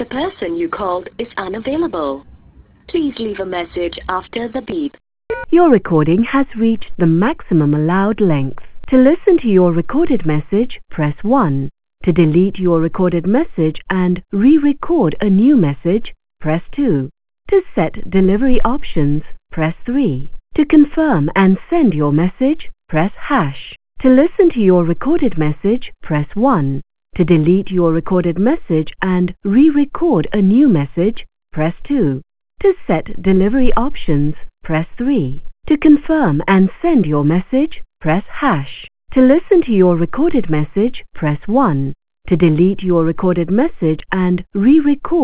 The person you called is unavailable. Please leave a message after the beep. Your recording has reached the maximum allowed length. To listen to your recorded message, press 1. To delete your recorded message and re-record a new message, press 2. To set delivery options, press 3. To confirm and send your message, press #. To listen to your recorded message, press 1. To delete your recorded message and re-record a new message, press 2. To set delivery options, press 3. To confirm and send your message, press #. To listen to your recorded message, press 1. To delete your recorded message and re-record